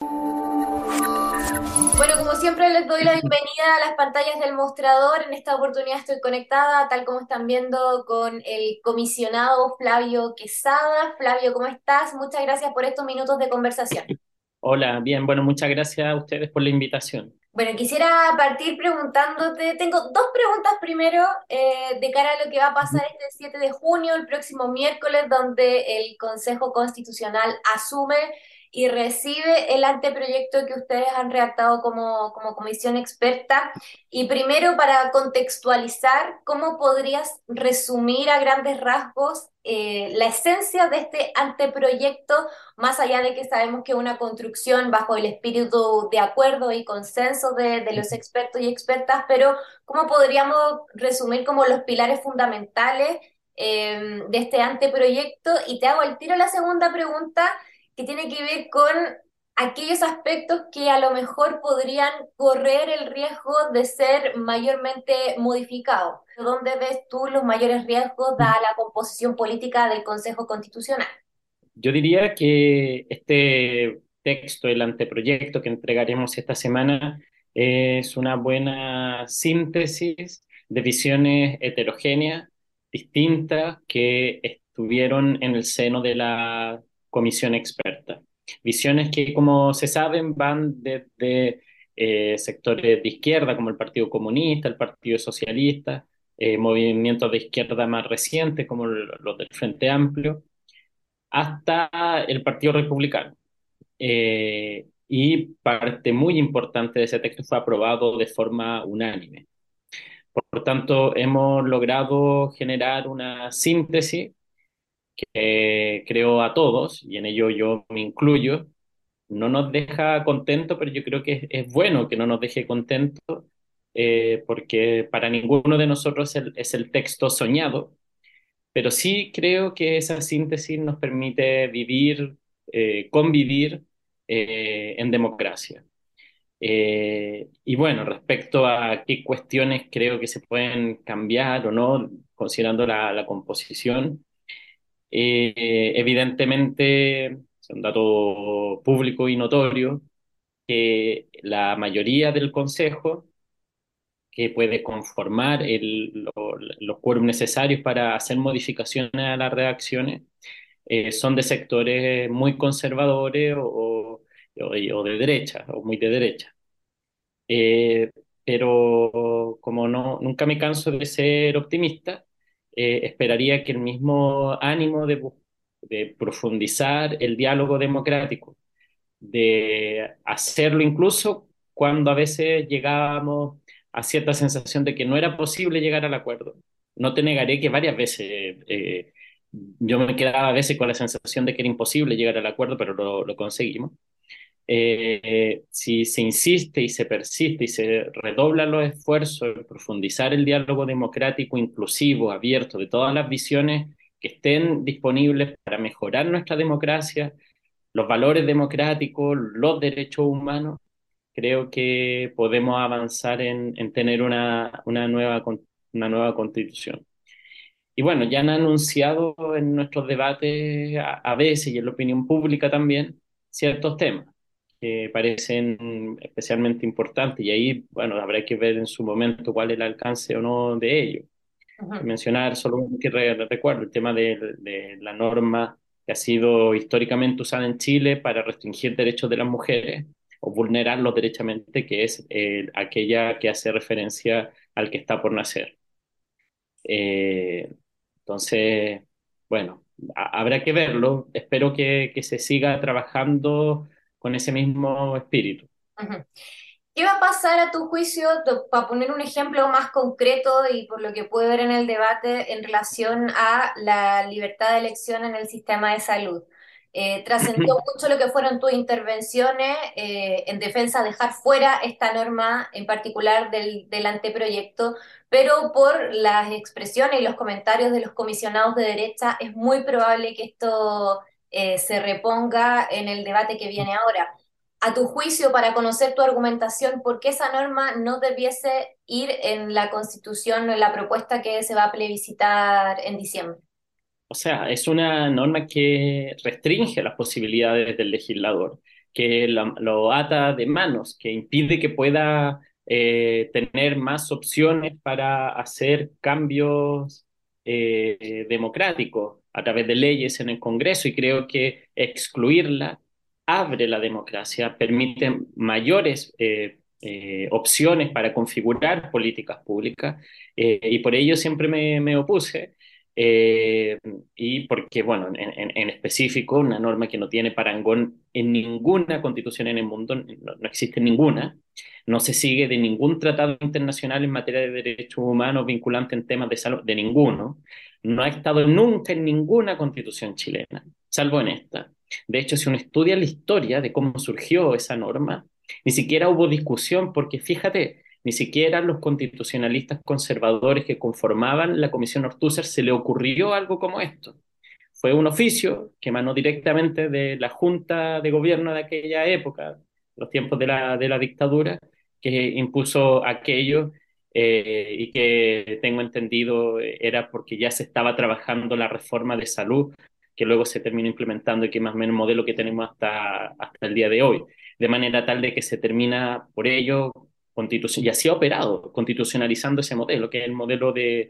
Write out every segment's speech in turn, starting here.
Bueno, como siempre les doy la bienvenida a las pantallas del mostrador. En esta oportunidad estoy conectada, tal como están viendo, con el comisionado Flavio Quesada. Flavio, ¿cómo estás? Muchas gracias por estos minutos de conversación. Hola, bien, bueno, muchas gracias a ustedes por la invitación. Bueno, quisiera partir preguntándote, tengo dos preguntas primero de cara a lo que va a pasar este 7 de junio, el próximo miércoles, donde el Consejo Constitucional asume y recibe el anteproyecto que ustedes han redactado como comisión experta. Y primero, para contextualizar, ¿cómo podrías resumir a grandes rasgos la esencia de este anteproyecto? Más allá de que sabemos que es una construcción bajo el espíritu de acuerdo y consenso de los expertos y expertas, pero ¿cómo podríamos resumir como los pilares fundamentales de este anteproyecto? Y te hago al tiro la segunda pregunta, que tiene que ver con aquellos aspectos que a lo mejor podrían correr el riesgo de ser mayormente modificados. ¿Dónde ves tú los mayores riesgos dada la composición política del Consejo Constitucional? Yo diría que este texto, el anteproyecto que entregaremos esta semana, es una buena síntesis de visiones heterogéneas, distintas, que estuvieron en el seno de la comisión experta. Visiones que, como se saben, van desde sectores de izquierda, como el Partido Comunista, el Partido Socialista, movimientos de izquierda más recientes, como los del Frente Amplio, hasta el Partido Republicano. Y parte muy importante de ese texto fue aprobado de forma unánime. Por tanto, hemos logrado generar una síntesis que creo a todos, y en ello yo me incluyo, no nos deja contentos, pero yo creo que es bueno que no nos deje contentos, porque para ninguno de nosotros es el texto soñado, pero sí creo que esa síntesis nos permite vivir, convivir en democracia. Y bueno, respecto a qué cuestiones creo que se pueden cambiar o no, considerando la composición, evidentemente es un dato público y notorio que la mayoría del Consejo, que puede conformar los quórum necesarios para hacer modificaciones a las redacciones, son de sectores muy conservadores o de derecha, o muy de derecha. Eh, pero como no, nunca me canso de ser optimista, esperaría que el mismo ánimo de profundizar el diálogo democrático, de hacerlo incluso cuando a veces llegábamos a cierta sensación de que no era posible llegar al acuerdo. No te negaré que varias veces yo me quedaba a veces con la sensación de que era imposible llegar al acuerdo, pero lo conseguimos. Si se insiste y se persiste y se redoblan los esfuerzos en profundizar el diálogo democrático, inclusivo, abierto, de todas las visiones que estén disponibles para mejorar nuestra democracia, los valores democráticos, los derechos humanos, creo que podemos avanzar en tener una nueva constitución. Y bueno, ya han anunciado en nuestros debates a veces y en la opinión pública también ciertos temas que parecen especialmente importantes y ahí, bueno, habrá que ver en su momento cuál es el alcance o no de ello. Ujú. Mencionar solo un que recuerdo el tema de la norma que ha sido históricamente usada en Chile para restringir derechos de las mujeres o vulnerarlos derechamente, que es aquella que hace referencia al que está por nacer. Eh, entonces, bueno, habrá que verlo. Espero que se siga trabajando con ese mismo espíritu. Ujú. ¿Qué va a pasar a tu juicio, para poner un ejemplo más concreto y por lo que puede ver en el debate en relación a la libertad de elección en el sistema de salud? Trascendió mucho lo que fueron tus intervenciones en defensa de dejar fuera esta norma en particular del anteproyecto, pero por las expresiones y los comentarios de los comisionados de derecha es muy probable que esto se reponga en el debate que viene ahora. A tu juicio, para conocer tu argumentación, ¿por qué esa norma no debiese ir en la Constitución o en la propuesta que se va a plebiscitar en diciembre? O sea, es una norma que restringe las posibilidades del legislador, que lo ata de manos, que impide que pueda tener más opciones para hacer cambios democráticos a través de leyes en el Congreso, y creo que excluirla abre la democracia, permite mayores opciones para configurar políticas públicas, y por ello siempre me opuse. Eh, y porque, bueno, en específico, una norma que no tiene parangón en ninguna constitución en el mundo, no existe ninguna, no se sigue de ningún tratado internacional en materia de derechos humanos vinculante en temas de salud, de ninguno, no ha estado nunca en ninguna constitución chilena, salvo en esta. De hecho, si uno estudia la historia de cómo surgió esa norma, ni siquiera hubo discusión, porque fíjate, ni siquiera a los constitucionalistas conservadores que conformaban la Comisión Ortúzar se le ocurrió algo como esto. Fue un oficio que emanó directamente de la Junta de Gobierno de aquella época, los tiempos de la dictadura, que impuso aquello, y que tengo entendido era porque ya se estaba trabajando la reforma de salud, que luego se terminó implementando y que es más o menos el modelo que tenemos hasta el día de hoy. De manera tal de que se termina por ello y así ha operado, constitucionalizando ese modelo, que es el modelo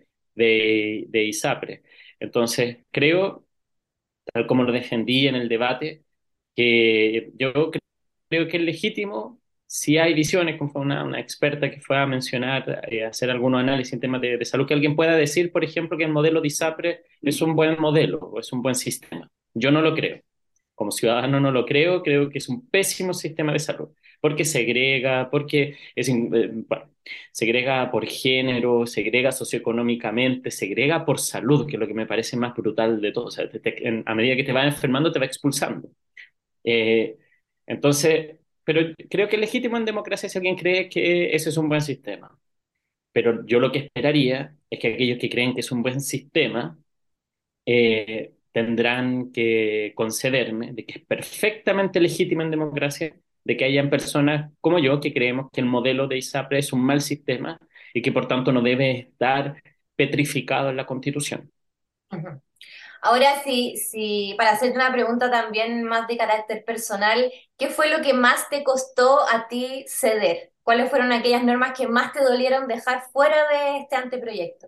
de ISAPRE. Entonces, creo, tal como lo defendí en el debate, que creo que es legítimo si hay visiones, como fue una experta que fue a mencionar, hacer algunos análisis en temas de salud, que alguien pueda decir, por ejemplo, que el modelo de ISAPRE es un buen modelo o es un buen sistema. Yo no lo creo. Como ciudadano no lo creo, creo que es un pésimo sistema de salud, porque segrega, bueno, segrega por género, segrega socioeconómicamente, segrega por salud, que es lo que me parece más brutal de todo. O sea, a medida que te vas enfermando, te va expulsando. Eh, entonces, pero creo que es legítimo en democracia si alguien cree que ese es un buen sistema. Pero yo lo que esperaría es que aquellos que creen que es un buen sistema tendrán que concederme de que es perfectamente legítima en democracia de que hayan personas como yo que creemos que el modelo de ISAPRE es un mal sistema y que por tanto no debe estar petrificado en la Constitución. Ujú. Ahora sí, sí, para hacerte una pregunta también más de carácter personal, ¿qué fue lo que más te costó a ti ceder? ¿Cuáles fueron aquellas normas que más te dolieron dejar fuera de este anteproyecto?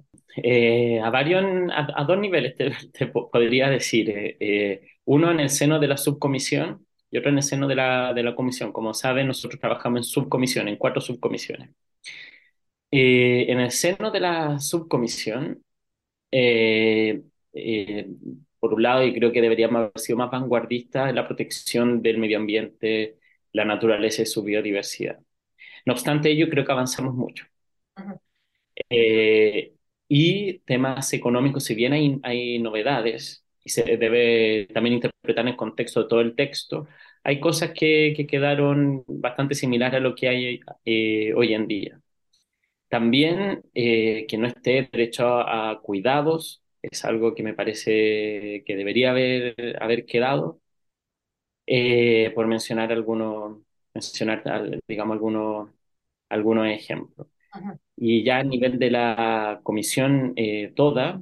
A dos niveles podría decir. Uno en el seno de la subcomisión y otro en el seno de la comisión. Como saben, nosotros trabajamos en subcomisión, en cuatro subcomisiones. En el seno de la subcomisión, eh, eh, por un lado, y creo que deberíamos haber sido más vanguardistas en la protección del medio ambiente, la naturaleza y su biodiversidad. No obstante ello, creo que avanzamos mucho. Ujú. Eh, y temas económicos, si bien hay novedades y se debe también interpretar en el contexto de todo el texto, hay cosas que quedaron bastante similares a lo que hay hoy en día. También que no esté derecho a cuidados es algo que me parece que debería haber quedado, por mencionar, digamos, algunos ejemplos. Ujú. Y ya a nivel de la comisión toda,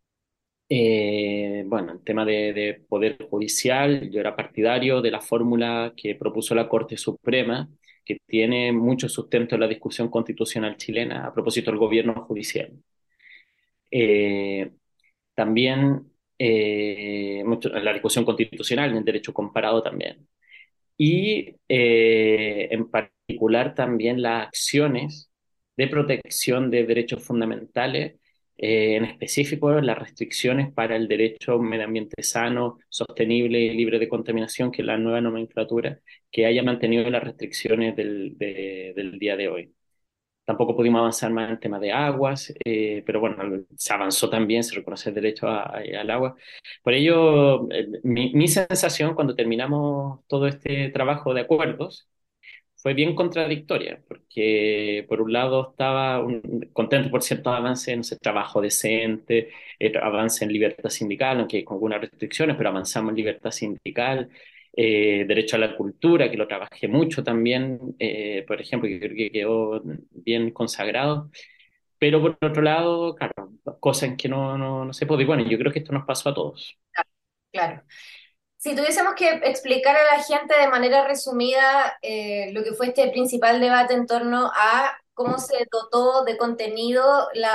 bueno, el tema de poder judicial, yo era partidario de la fórmula que propuso la Corte Suprema, que tiene mucho sustento en la discusión constitucional chilena a propósito del gobierno judicial. Eh, También mucho en la discusión constitucional, en el derecho comparado también. Y en particular también las acciones de protección de derechos fundamentales, en específico las restricciones para el derecho a un medio ambiente sano, sostenible y libre de contaminación, que es la nueva nomenclatura, que haya mantenido las restricciones del día de hoy. Tampoco pudimos avanzar más en el tema de aguas, pero bueno, se avanzó también, se reconoce el derecho al agua. Por ello, mi sensación cuando terminamos todo este trabajo de acuerdos fue bien contradictoria, porque por un lado estaba contento por ciertos avances en ese trabajo decente, avance en libertad sindical, aunque con algunas restricciones, pero avanzamos en libertad sindical, derecho a la cultura, que lo trabajé mucho también, por ejemplo, que creo que quedó bien consagrado. Pero por otro lado, claro, cosas en que no se puede. Y bueno, yo creo que esto nos pasó a todos. Claro. Si tuviésemos que explicar a la gente de manera resumida lo que fue este principal debate en torno a cómo se dotó de contenido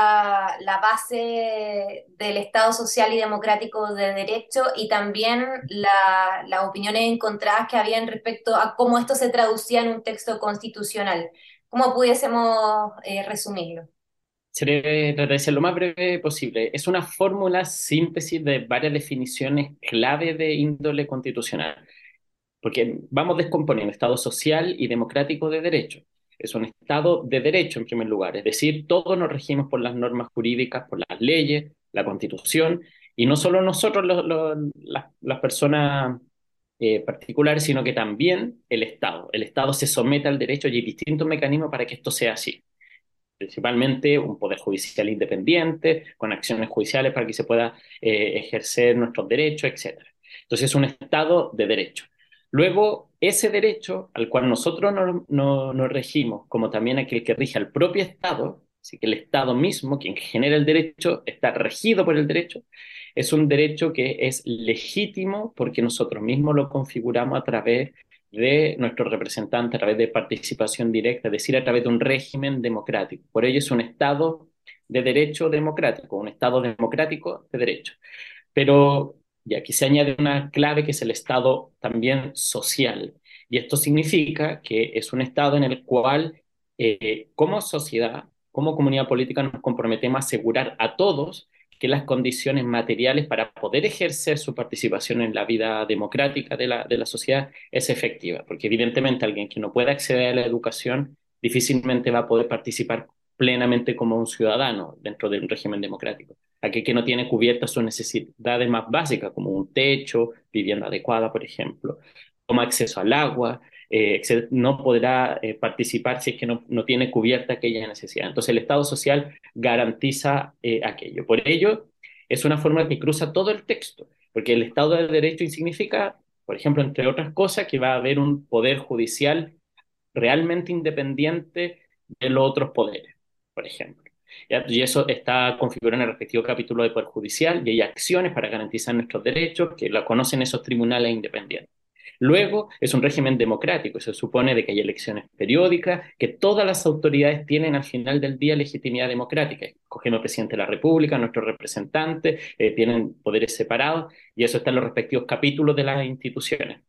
la base del Estado social y democrático de derecho y también las opiniones encontradas que habían respecto a cómo esto se traducía en un texto constitucional, ¿cómo pudiésemos resumirlo? Trataré de ser lo más breve posible. Es una fórmula síntesis de varias definiciones clave de índole constitucional, porque vamos descomponiendo Estado social y democrático de derecho. Es un Estado de derecho en primer lugar, es decir, todos nos regimos por las normas jurídicas, por las leyes, la Constitución, y no solo nosotros las personas particulares, sino que también el Estado. El Estado se somete al derecho y hay distintos mecanismos para que esto sea así, principalmente un poder judicial independiente, con acciones judiciales para que se pueda ejercer nuestros derechos, etcétera. Entonces es un Estado de derecho. Luego, ese derecho al cual nosotros nos regimos, como también aquel que rige al propio Estado, así que el Estado mismo, quien genera el derecho, está regido por el derecho, es un derecho que es legítimo porque nosotros mismos lo configuramos a través de nuestros representantes a través de participación directa, es decir, a través de un régimen democrático. Por ello es un Estado de derecho democrático, un Estado democrático de derecho. Pero y aquí se añade una clave que es el Estado también social. Y esto significa que es un Estado en el cual, como sociedad, como comunidad política, nos comprometemos a asegurar a todos que las condiciones materiales para poder ejercer su participación en la vida democrática de la sociedad es efectiva. Porque evidentemente alguien que no pueda acceder a la educación difícilmente va a poder participar plenamente como un ciudadano dentro de un régimen democrático. Aquel que no tiene cubiertas sus necesidades más básicas, como un techo, vivienda adecuada, por ejemplo, como acceso al agua, no podrá participar si es que no tiene cubierta aquella necesidad. Entonces el Estado social garantiza aquello. Por ello, es una fórmula que cruza todo el texto, porque el Estado de Derecho significa, por ejemplo, entre otras cosas, que va a haber un poder judicial realmente independiente de los otros poderes, por ejemplo. ¿Ya? Y eso está configurado en el respectivo capítulo de Poder Judicial y hay acciones para garantizar nuestros derechos que lo conocen esos tribunales independientes. Luego es un régimen democrático, se supone de que hay elecciones periódicas, que todas las autoridades tienen al final del día legitimidad democrática. Escogemos al presidente de la República, nuestros representantes, tienen poderes separados y eso está en los respectivos capítulos de las instituciones.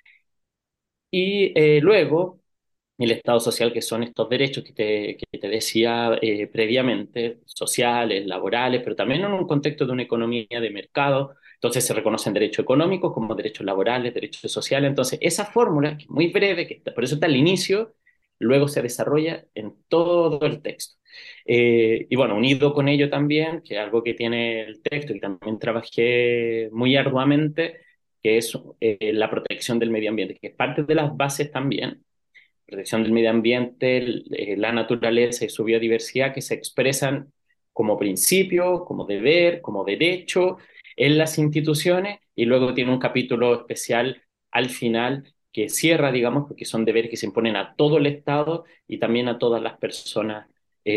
Y luego el Estado social, que son estos derechos que te decía previamente, sociales, laborales, pero también en un contexto de una economía de mercado. Entonces se reconocen derechos económicos como derechos laborales, derechos sociales. Entonces esa fórmula, que es muy breve, por eso está al inicio, luego se desarrolla en todo el texto. Y bueno, unido con ello también, que es algo que tiene el texto y también trabajé muy arduamente, que es la protección del medio ambiente, que es parte de las bases también protección del medio ambiente, la naturaleza y su biodiversidad que se expresan como principio, como deber, como derecho en las instituciones y luego tiene un capítulo especial al final que cierra, digamos, porque son deberes que se imponen a todo el Estado y también a todas las personas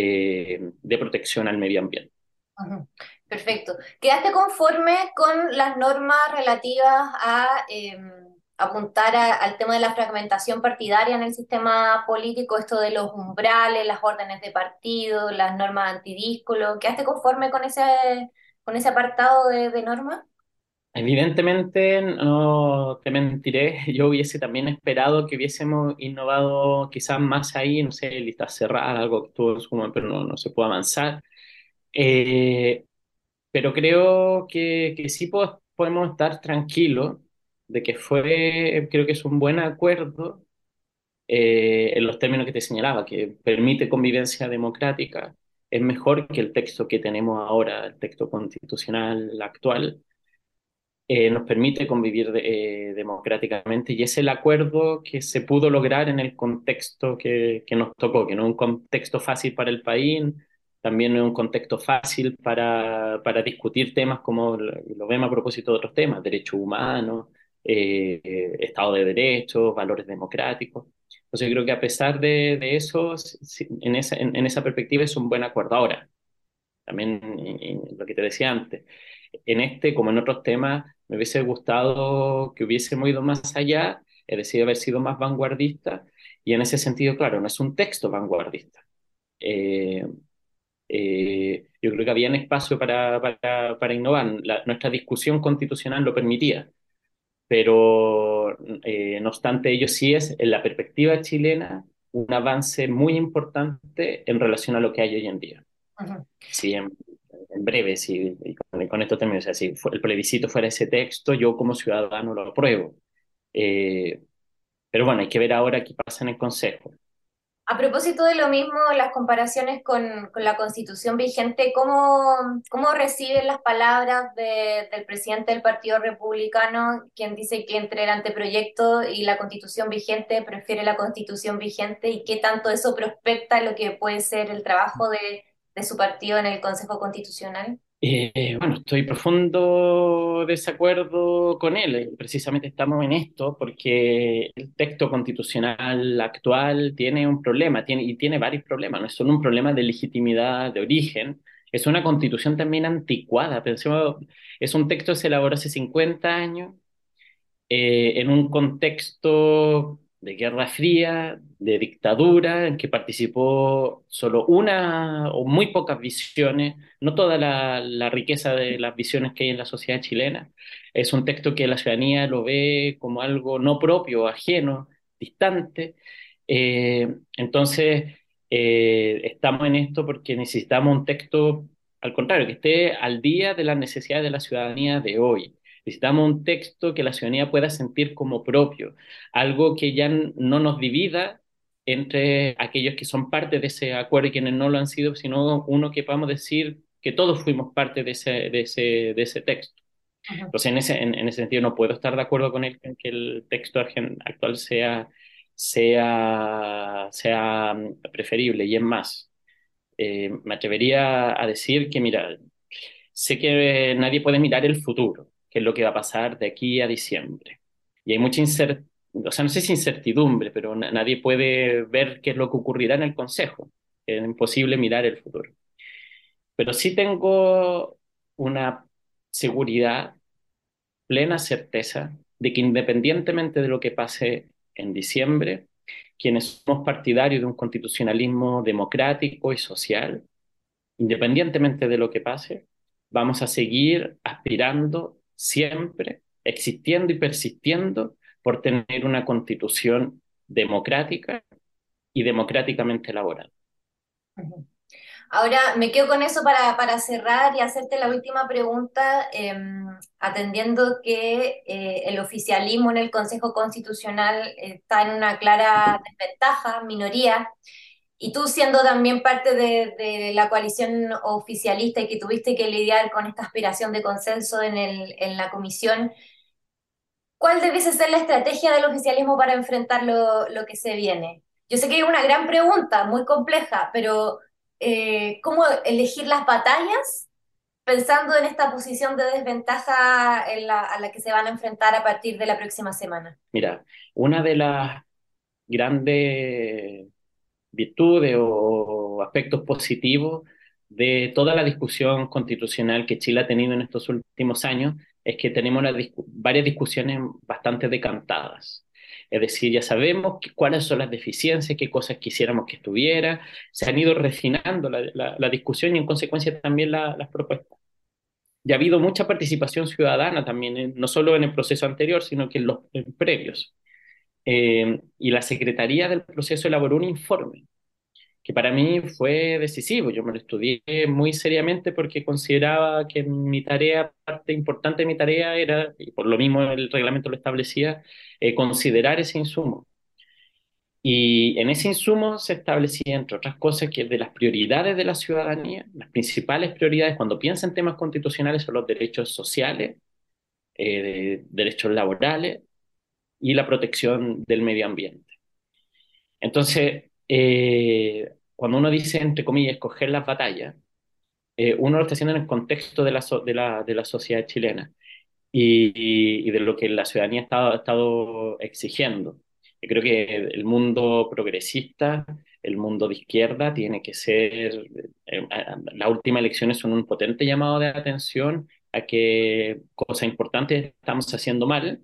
de protección al medio ambiente. Ujú. Perfecto. ¿Quedaste conforme con las normas relativas a apuntar al tema de la fragmentación partidaria en el sistema político, esto de los umbrales, las órdenes de partido, las normas antidíscolo? ¿Quedaste conforme con ese apartado de normas? Evidentemente, no te mentiré, yo hubiese también esperado que hubiésemos innovado quizás más ahí, no sé, listas cerradas, algo que estuvo en su momento, pero no se puede avanzar. Eh, pero creo que sí podemos estar tranquilos de que creo que es un buen acuerdo en los términos que te señalaba, que permite convivencia democrática, es mejor que el texto que tenemos ahora, el texto constitucional actual nos permite convivir democráticamente y es el acuerdo que se pudo lograr en el contexto que nos tocó, que no es un contexto fácil para el país, también no es un contexto fácil para discutir temas como lo vemos a propósito de otros temas, derechos humanos, Estado de Derecho, valores democráticos. Entonces creo que a pesar de eso, en esa perspectiva es un buen acuerdo. Ahora, también lo que te decía antes. en este, como en otros temas, me hubiese gustado que hubiésemos ido más allá, es decir, haber sido más vanguardista, y en ese sentido, claro, no es un texto vanguardista. Eh, yo creo que había un espacio para innovar. Nuestra discusión constitucional lo permitía, pero no obstante ello sí es, en la perspectiva chilena, un avance muy importante en relación a lo que hay hoy en día. Ujú. Sí, en breve, sí, y con esto termino. O sea, si el plebiscito fuera ese texto, yo como ciudadano lo apruebo. Eh, pero bueno, hay que ver ahora qué pasa en el Consejo. A propósito de lo mismo, las comparaciones con la constitución vigente, ¿cómo reciben las palabras del presidente del Partido Republicano, quien dice que entre el anteproyecto y la constitución vigente prefiere la constitución vigente y qué tanto eso prospecta lo que puede ser el trabajo de su partido en el Consejo Constitucional? Bueno, estoy profundo desacuerdo con él. Precisamente estamos en esto porque el texto constitucional actual tiene un problema, y tiene varios problemas. No es solo un problema de legitimidad de origen, es una constitución también anticuada. Pensemos, es un texto que se elaboró hace 50 años en un contexto de Guerra Fría, de dictadura, en que participó solo una o muy pocas visiones, no toda la riqueza de las visiones que hay en la sociedad chilena. Es un texto que la ciudadanía lo ve como algo no propio, ajeno, distante. Entonces, estamos en esto porque necesitamos un texto, al contrario, que esté al día de las necesidades de la ciudadanía de hoy. Necesitamos un texto que la ciudadanía pueda sentir como propio, algo que ya no nos divida entre aquellos que son parte de ese acuerdo y quienes no lo han sido, sino uno que podamos decir que todos fuimos parte de ese texto. Ujú. Entonces, en ese sentido, no puedo estar de acuerdo con él en que el texto actual sea preferible. Y es más, me atrevería a decir que, mira, sé que nadie puede mirar el futuro, qué es lo que va a pasar de aquí a diciembre. Y hay mucha incertidumbre, o sea, no sé si incertidumbre, pero nadie puede ver qué es lo que ocurrirá en el Consejo. Es imposible mirar el futuro. Pero sí tengo una seguridad, plena certeza, de que independientemente de lo que pase en diciembre, quienes somos partidarios de un constitucionalismo democrático y social, independientemente de lo que pase, vamos a seguir aspirando siempre, existiendo y persistiendo por tener una constitución democrática y democráticamente elaborada. Ujú. Ahora me quedo con eso para cerrar y hacerte la última pregunta, atendiendo que el oficialismo en el Consejo Constitucional está en una clara desventaja, minoría, y tú siendo también parte de la coalición oficialista y que tuviste que lidiar con esta aspiración de consenso en la comisión, ¿cuál debiese ser la estrategia del oficialismo para enfrentar lo que se viene? Yo sé que es una gran pregunta, muy compleja, pero ¿cómo elegir las batallas pensando en esta posición de desventaja a la que se van a enfrentar a partir de la próxima semana? Mira, una de las grandes virtudes o aspectos positivos de toda la discusión constitucional que Chile ha tenido en estos últimos años es que tenemos varias discusiones bastante decantadas. Es decir, ya sabemos cuáles son las deficiencias, qué cosas quisiéramos que estuviera, se han ido refinando la discusión y en consecuencia también las propuestas. Y ha habido mucha participación ciudadana también, no solo en el proceso anterior, sino que en previos. Y la Secretaría del Proceso elaboró un informe que para mí fue decisivo. Yo me lo estudié muy seriamente porque consideraba que mi tarea, parte importante de mi tarea era, y por lo mismo el reglamento lo establecía, considerar ese insumo. Y en ese insumo se establecía, entre otras cosas, que de las prioridades de la ciudadanía, las principales prioridades cuando piensa en temas constitucionales son los derechos sociales, derechos laborales y la protección del medio ambiente. Entonces, cuando uno dice, entre comillas, escoger las batallas, uno lo está haciendo en el contexto de la sociedad chilena y de lo que la ciudadanía ha estado exigiendo. Yo creo que el mundo progresista, el mundo de izquierda, tiene que ser, las últimas elecciones son un potente llamado de atención a qué cosas importantes estamos haciendo mal.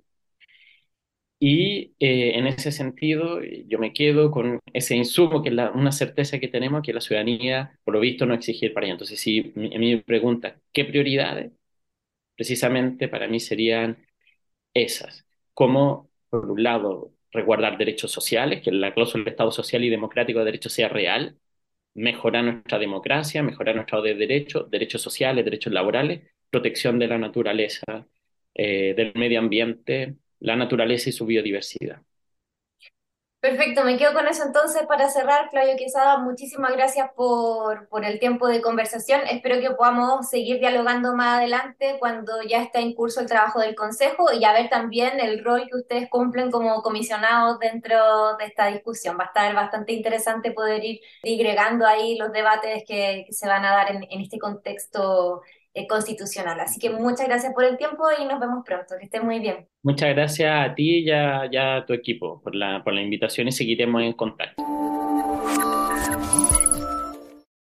Y en ese sentido, yo me quedo con ese insumo, que es una certeza que tenemos, que la ciudadanía, por lo visto, no exigir para allá. Entonces, si a mí me pregunta qué prioridades, precisamente para mí serían esas. Como, por un lado, resguardar derechos sociales, que la cláusula del Estado social y democrático de derecho sea real, mejorar nuestra democracia, mejorar nuestro Estado de derecho, derechos sociales, derechos laborales, protección de la naturaleza, del medio ambiente, la naturaleza y su biodiversidad. Perfecto, me quedo con eso entonces para cerrar. Claudio Quesada, muchísimas gracias por el tiempo de conversación. Espero que podamos seguir dialogando más adelante cuando ya esté en curso el trabajo del Consejo y a ver también el rol que ustedes cumplen como comisionados dentro de esta discusión. Va a estar bastante interesante poder ir digregando ahí los debates que se van a dar en este contexto constitucional. Así que muchas gracias por el tiempo y nos vemos pronto. Que estén muy bien. Muchas gracias a ti y a tu equipo por la invitación y seguiremos en contacto.